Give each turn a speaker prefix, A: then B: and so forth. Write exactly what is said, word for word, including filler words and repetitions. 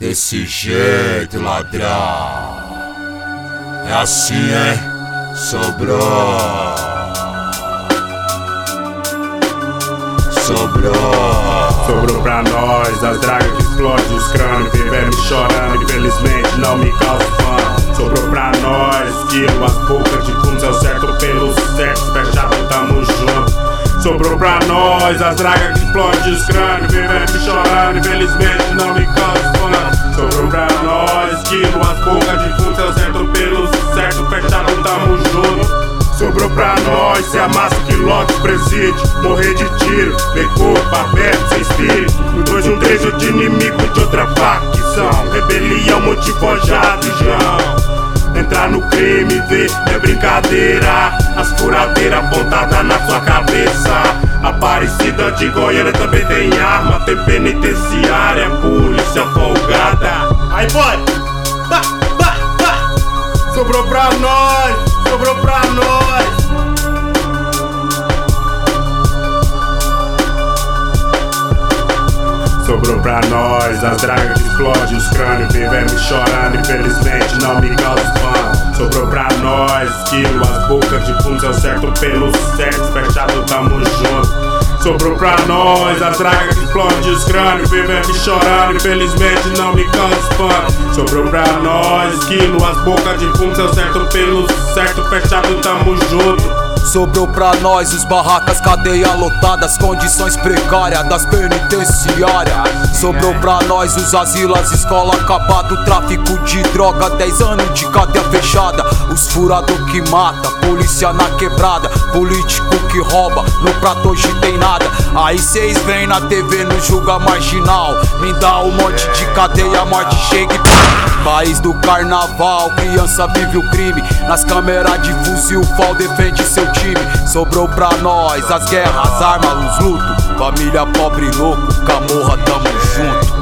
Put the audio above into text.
A: Desse jeito, ladrão. É assim, hein? Sobrou. Sobrou.
B: Sobrou pra nós as dragas que explodem os crânios, vivendo chorando, infelizmente não me causa fã. Sobrou pra nós quilo, as bocas de fumo, seu certo pelo certo, fechado, tamo junto. Sobrou pra nós as dragas que explodem os crânios, vivendo chorando, infelizmente não me causa fã. Sobrou pra nós quilo, as bocas de fumo, seu certo pelo certo, fechado, tamo junto. Sobrou pra nós, se amassa que lote preside, morrer de tiro, ver corpo aberto, sem espírito. No dois um três de inimigo de outra facção, rebelião, motifojado, João. Entrar no crime, ver, é brincadeira. As furadeiras apontadas na sua cabeça. Aparecida de Goiânia também tem arma, tem penitenciária, polícia folgada. Aí boy, bah, bah, bah. Sobrou pra nós, sobrou pra nós. Sobrou pra nós as dragas que explodem os crânios, vivendo chorando, infelizmente não me causa fã. Sobrou pra nós quilo, as bocas de fumo, seu certo pelo certo, fechado, tamo junto. Sobrou pra nós as dragas que explodem os crânios, vivendo chorando, infelizmente não me causa fã. Sobrou pra nós quilo, as bocas de fumo, seu certo pelo certo, fechado, tamo junto.
C: Sobrou pra nós os barracas, cadeia lotadas, condições precárias das penitenciárias. Sobrou pra nós os asilos, escola acabada, tráfico de droga, dez anos de cadeia fechada. Os furador que mata, polícia na quebrada, político que rouba, no prato hoje tem nada. Aí cês vem na T V no julga marginal, me dá um monte de cadeia, morte chega e... País do carnaval, criança vive o crime, nas câmeras de fuzil, fal defende seu time. Sobrou pra nós as guerras, as armas, os lutos, família pobre e louco, Camorra tamo junto.